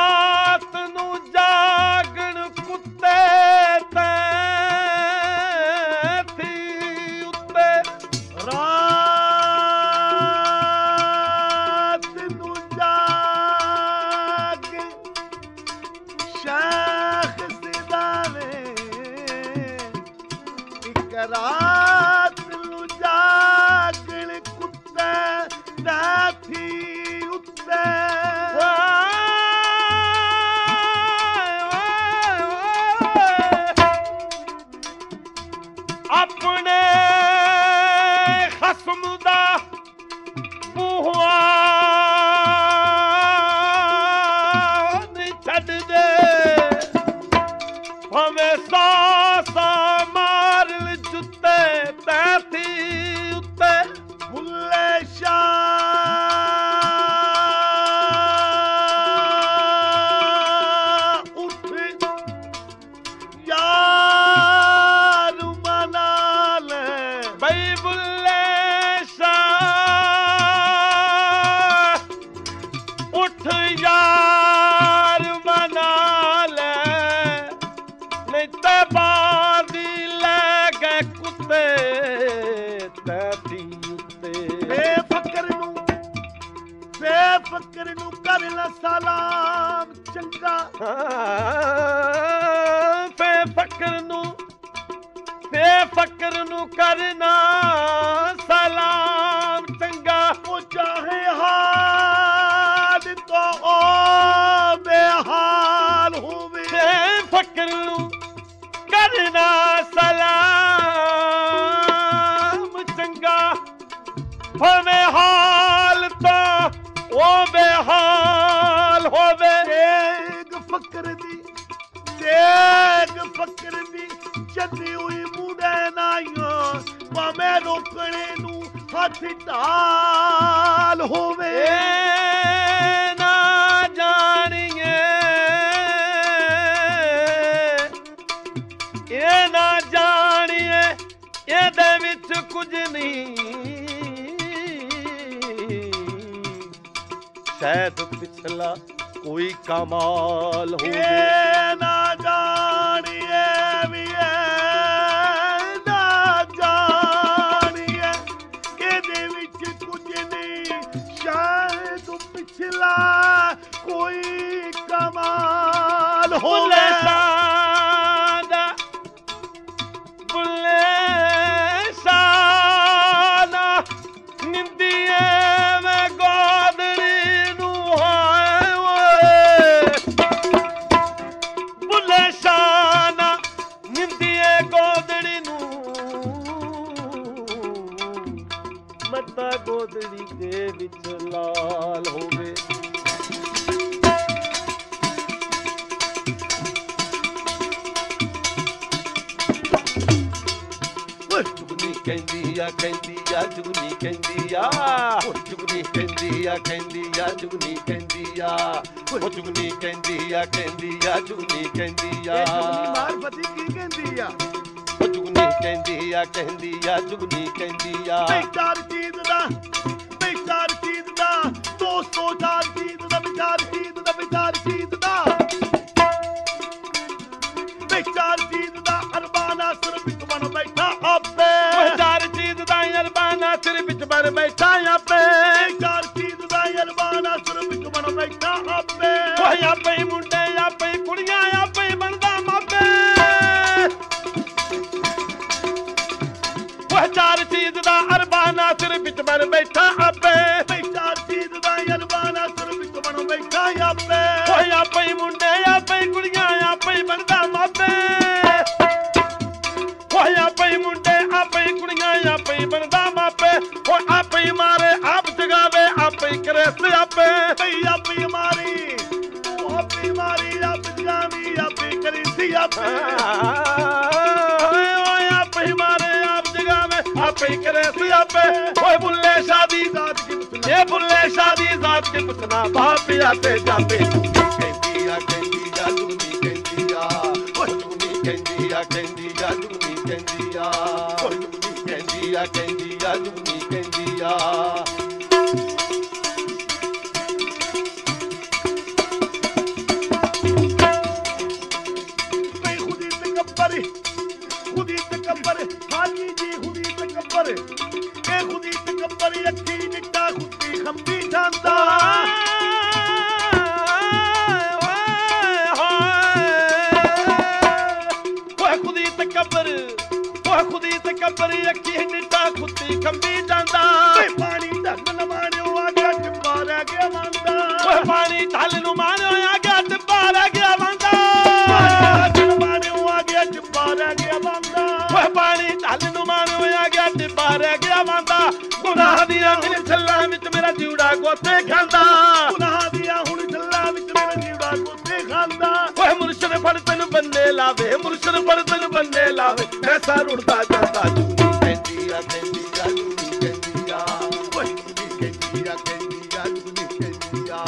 ਰਾਤ ਨੂੰ ਜਾਗਣ ਕੁੱਤੇ ਤੈਂ ਥੀ ਉੱਤੇ ਰਾਤ ਨੂੰ ਜਾਗ ਸ਼ੇਖ ਸਿਦਾਵੇ ਇੱਕ ਰਾਤ ਨੂੰ ਜਾਗਣ ਕੁੱਤੇ ਤੈਂ ਥੀ ਉੱਤੇ ਆਪਣੇ ਖਸਮ ਦਾ ਬੂਹਾ ਨਹੀਂ ਛੱਡਦੇ ਭਾਵੇਂ ਸਾਸਾ ਮਾਰਨ ਜੁੱਤੇ ਤੈਥੀ ਉੱਤੇ ਬੁੱਲੇ ਸ਼ਾਹ ਉੱਠ ਯਾਰ ਮਨਾ ਲੈ ਬਈ ਬੁੱਲੇ ਸ਼ਾਹ ਉੱਠ ਯਾਰ ਮਨਾ ਲੈ ਨਹੀਂ ਤੇ ਬਾਦੀ ਲੈ ਗਏ ਕੁੱਤੇ ਤੈਥੀ ਉੱਤੇ ਬੇਫਕਰ ਨੂੰ ਕਰ ਲੈ ਸਲਾਮ ਚੰਗਾ ਬੇਫਕਰ ਨੂੰ ਕਰਨਾ ਸਲਾਮ ਚੰਗਾ ਉਹ ਚਾਹੇ ਹਾਲ ਤੋਂ ਉਹ ਬੇਹਾਲ ਹੋਵੇ ਬੇਫਕਰ ਨੂੰ ਕਰਨਾ ਸਲਾਮ ਚੰਗਾ ਭਾਵੇਂ ਹਾਲ ਤਾਂ ਉਹ ਬੇਹਾਲ ਹੋਵੇ ਦੇਗ ਫਕਰ ਦੀ ਜੱਦੀ ਹੋਈ ਮੂੜੇ ਨਾਈਓ ਭਾਵੇਂ ਰੋਕਣੇ ਨੂੰ ਹੱਥ ਢਾਲ ਹੋਵੇ ਨਾ ਜਾਣੀਏ ਇਹ ਨਾ ਜਾਣੀਏ ਇਹਦੇ ਵਿੱਚ ਕੁਝ ਨਹੀਂ ਸ਼ਾਇਦ ਪਿਛਲਾ ਕੋਈ ਕਮਾਲ ਹੋਵੇ ਇਹ ਨਾ ਜਾਣੀਏ ਵੀ ਇਹ ਨਾ ਜਾਣੀਏ ਇਹਦੇ ਵਿੱਚ ਕੁਝ ਨਹੀਂ ਸ਼ਾਇਦ ਪਿਛਲਾ ਕੋਈ ਕਮਾਲ ਹੋਵੇ ਬੁੱਲੇ ਸ਼ਾਨਾ ਨਿੰਦੀਏ ਮੈਂ ਗੋਦੜੀ ਨੂੰ ਹਾਏ ਓਏ ਬੁੱਲੇ ਸ਼ਾਨਾ ਨਿੰਦੀਏ ਗੋਦੜੀ ਨੂੰ ਮੱਤਾ ਗੋਦੜੀ ਦੇ ਵਿੱਚ ਲਾਲ ਹੋਵੇ ਜੁਗਨੀ ਕਹਿੰਦੀ ਆ ਜੁਗਨੀ ਕਹਿੰਦੀ ਆ ਜੁਗਨੀ ਕਹਿੰਦੀ ਆ ਜੁਗਨੀ ਕਹਿੰਦੀ ਆ ਉਹ ਜੁਗਨੀ ਕਹਿੰਦੀ ਆ ਜੁਗਨੀ ਕਹਿੰਦੀ ਆ ਮਾਰਫਤੀ ਕੀ ਕਹਿੰਦੀ ਆ ਉਹ ਜੁਗਨੀ ਕਹਿੰਦੀ ਆ ਜੁਗਨੀ ਕਹਿੰਦੀ ਆ ਚਾਰ ਚੀਜ਼ ਦਾ 200 ਚਾਰ ਚੀਜ਼ ਦਾ ਵਿਚਾਰ ਚੀਜ਼ ਦਾ ਵਿਚਾਰ ਚੀਜ਼ ਦਾ ਅਰਬਾਨਾ ਸਿਰ ਵਿੱਚ ਬਣ ਬੈਠਾ ਆਪੇ ਚਾਰ ਚੀਜ਼ ਦਾ ਅਰਬਾਨਾ ਸਿਰ ਵਿੱਚ ਬਣ ਬੈਠਾ ਆਪੇ ਚਾਰ ਚੀਜ਼ ਦਾ ਅਰਬਾਨਾ ਸਿਰ ਵਿੱਚ ਬਣ ਬੈਠਾ ਆਪੇ ਓਏ ਆਪੇ ਮੁੰਡੇ ਆਪੇ ਕੁੜੀਆਂ ਆਪੇ ਬਣਦਾ ਮਾਪੇ ਓਏ ਚਾਰ ਚੀਜ਼ ਦਾ ਅਰਬਾਨਾ ਸਿਰ ਵਿੱਚ ਬਣ ਬੈਠਾ ਆਪੇ ਚਾਰ ਚੀਜ਼ ਦਾ ਅਰਬਾਨਾ ਸਿਰ ਵਿੱਚ ਬਣ ਬੈਠਾ ਆਪੇ ਓਏ ਆਪੇ ਮੁੰਡੇ ਆਪੇ ਕੁੜੀਆਂ ਆਪੇ ਬਣਦਾ ਮਾਪੇ ਓਏ ਆਪੇ ਮੁੰਡੇ ਆਪੇ ਕੁੜੀਆਂ ਆਪੇ ਬਣਦਾ ਮਾਪੇ ਓਏ ਆਪੇ ਮਾਰੇ ਆਪ ਜਗਾਵੇ ਆਪੇ ਕਰੇ ਸਿਆਪੇ ਆਪੇ ਮਾਰੀ ਆਪ ਜਗਾਵੀ ਆਪੇ ਕਰੀ ਸਿਆਪੇ ਓਏ ਆਪੇ ਮਾਰੇ ਆਪ ਜਗਾਵੇ ਆਪੇ ਕਰੇ ਸਿਆਪੇ ਓਏ ਬੁੱਲੇ ਸ਼ਾਦੀ ਜ਼ਾਤ ਕੀ ਪੁੱਛਣਾ ਇਹ ਬੁੱਲੇ ਸ਼ਾਦੀ ਜ਼ਾਤ ਕੀ ਪੁੱਛਣਾ ਬਾਪ ਆਪੇ ਜਾਪੇ ਕਹਿੰਦੀ ਆ ਜੁਗਨੀ ਕਹਿੰਦੀ ਆ ਓਏ ਜੁਗਨੀ ਕਹਿੰਦੀ ਆ ਜੁਗਨੀ ਕਹਿੰਦੀ ਆ ਓਏ ਜੁਗਨੀ ਕਹਿੰਦੀ ਆ ਜੁਗਨੀ ਕਹਿੰਦੀ ਆ ਵੇਖੀ ਨਿੱਟਾ ਖੁੱਤੀ ਖੰਬੀ ਜਾਂਦਾ ਵੇ ਪਾਣੀ ਢੱਲਣ ਮਾਣਿਓ ਆ ਗਿਆ ਟਿੱਬਾ ਰਹਿ ਗਿਆ ਮੰਦਾ ਓਏ ਪਾਣੀ ਢੱਲ ਨੂੰ ਮਾਰਿਓ ਆ ਗਿਆ ਟਿੱਬਾ ਰਹਿ ਗਿਆ ਬੰਦਾ ਢੱਲਣ ਮਾਣਿਓ ਆ ਗਿਆ ਟਿੱਬਾ ਰਹਿ ਗਿਆ ਮੰਦਾ ਓਏ ਪਾਣੀ ਢੱਲ ਨੂੰ ਮਾਰਿਓ ਆ ਗਿਆ ਟਿੱਬਾ ਰਹਿ ਗਿਆ ਬੰਦਾ ਗੁਨਾਹ ਦੀਆਂ ਮਿਲ ਛੱਲਾਂ ਵਿੱਚ ਮੇਰਾ ਜਿਉੜਾ ਗੋਤੇ ਖਾਂਦਾ ਗੁਨਾਹ ਦੀਆਂ ਹੁਣ ਛੱਲਾਂ ਵਿੱਚ ਮੇਰਾ ਜੀਵੜਾ ਗੋਤੇ ਖਾਂਦਾ ਓਏ ਮੁਰਸ਼ਦ ਫੜ ਤੈਨੂੰ ਬੰਨੇ ਲਾਵੇ ਮੁਰਸ਼ਦ ਫੜ ਤੈਨੂੰ ਬੰਨੇ ਲਾਵੇ ਮੈਂ ਸਾਰ ਉੜਦਾ ਜਾਂਦਾ ਜੂਨੀ ਕਹਿੰਦੀ ਆ ਜੂਨੀ ਕਹਿੰਦੀ ਆ ਓਏ ਜੁਗਨੀ ਕਹਿੰਦੀ ਆ ਜੁਗਨੀ ਕਹਿੰਦੀ ਆ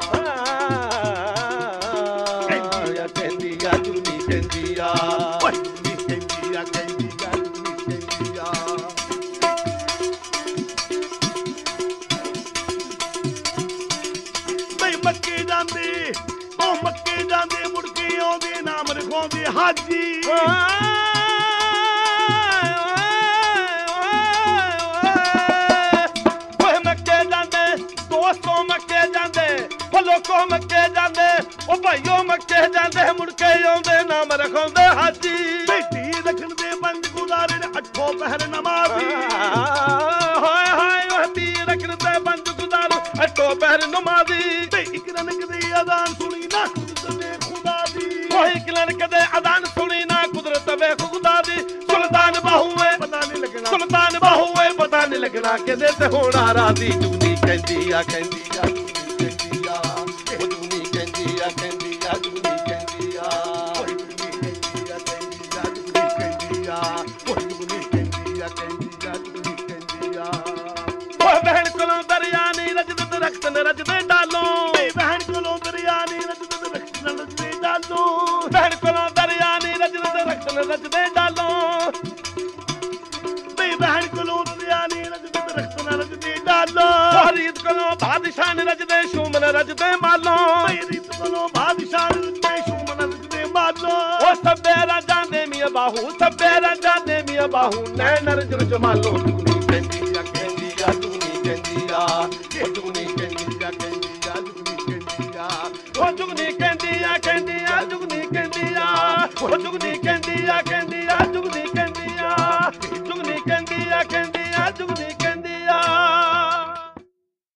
ਕਹਿੰਦੀ ਆ ਜੂਨੀ ਕਹਿੰਦੀ ਆ ਓਏ ਜੁਗਨੀ ਕਹਿੰਦੀ ਆ ਜੁਗਨੀ ਕਹਿੰਦੀ ਆ ਬਈ ਮੱਕੇ ਜਾਂਦੇ ਉਹ ਮੱਕੇ ਜਾਂਦੇ ਮੁੜ ਕੇ ਆਉਂਦੇ ਨਾਮ ਰਖਾਉਂਦੇ ਹਾਜੀ ਓਏ ਮੱਕੇ ਜਾਂਦੇ ਦੋਸਤੋ ਮੱਕੇ ਜਾਂਦੇ ਓ ਲੋਕੋ ਮੱਕੇ ਜਾਂਦੇ ਓ ਭਾਈਓ ਮੱਕੇ ਜਾਂਦੇ ਮੁੜ ਕੇ ਆਉਂਦੇ ਨਾਮ ਰਖਾਉਂਦੇ ਹਾਜੀ ਬੇਟੀ ਰੱਖਣ ਦੇ ਬੰਦ ਗੁਜ਼ਾਰੇ ਨੇ ਅੱਠੋ ਪਹਿਰ ਨਮਾਜ਼ੀ ਹਾਏ ਹਾਏ ਓਏ ਤੀ ਰਖਣ ਤੇ ਬੰਦ ਗੁਜ਼ਾਰੂ ਅੱਠੋ ਪਹਿਰ ਨਮਾਜ਼ੀ ਤੇ ਇੱਕ ਰਨਕ ਦੀ ਅਜ਼ਾਨ ਸੁਣੀ ਨਾ ਕੁਦਰਤ ਦੇ ਖੁਦਾ ਦੀ ਕੋਈ ਕਿਲਨ ਕਦੇ ਅਜ਼ਾਨ ਸੁਣੀ ਨਾ ਕੁਦਰਤ ਵੇ ਖੁਦਾ ਦੀ ਸੁਲਤਾਨ ਬਾਹੂਏ ਪਤਾ ਨਹੀਂ ਲੱਗਣਾ ਸੁਲਤਾਨ ਬਾਹੂਏ ਪਤਾ ਨਹੀਂ ਲੱਗਣਾ ਕਿਤੇ ਤੇ ਹੋਣਾ ਰਾਦੀ ਜੁਗਨੀ ਕਹਿੰਦੀ ਆ ਜੁਗਨੀ ਕਹਿੰਦੀ ਆ ਉਹ ਜੁਗਨੀ ਕਹਿੰਦੀ ਆ ਜੁਗਨੀ ਕਹਿੰਦੀ ਆ ਓਏ ਜੁਗਨੀ ਕਹਿੰਦੀ ਆ ਜੁਗਨੀ ਕਹਿੰਦੀ ਆ ਓਏ ਜੁਗਨੀ ਕਹਿੰਦੀ ਆ ਜੁਗਨੀ ਕਹਿੰਦੀ ਆ ਓਏ ਬਹਿਣ ਕੋਲੋਂ ਦਰਿਆ ਨਹੀਂ ਰਜਦ ਦਰਖਤ ਨ ਰਜਦੇ ਡਾਲੋਂ ਵੇ ਬਹਿਣ ਕੋਲੋਂ ਦਰਿਆ ਨੀ ਰਜਦ ਰਖਤ ਨਾਲ ਰਜਦੇ ਡਾਲੋ ਬਹਿਣ ਕੋਲੋਂ ਦਰਿਆ ਨਹੀਂ ਰਜਦ ਦਰਖਤ ਨ ਰਜਦੇ ਡਾਲੋਂ ਵੇ ਬਹਿਣ ਕੋਲੋਂ ਦਰਿਆ ਨੀ ਰਜਦ ਰਖਤ ਨਾਲ ਰਜਦੇ ਡਾਲੋ ਫਰੀਦ ਕੋਲੋਂ ਬਾਦਸ਼ਾਹ ਨ ਰਜਦੇ ਸ਼ੂਮ ਨ ਰਜਦੇ ਮਾਲੋਂ ਵੇ ਰੀਤ ਕੋਲੋਂ ਬਾਦਸ਼ਾਹ ਰਜਦੇ ਸ਼ੂਮਨ ਰਜਦੇ ਮਾਲੋ ਓ ਸੱਬੇ ਰਾਜਾਂ ਦੇ ਮੀਆਂ ਬਾਹੂ ਸੱਬੇ ਰਾਜਾਂ ਦੇ ਮੀਆਂ ਬਾਹੂ ਨੈਣ ਰਜਨ ਜਮਾਲੋਂ ਜੁਗਨੀ ਕਹਿੰਦੀ ਆ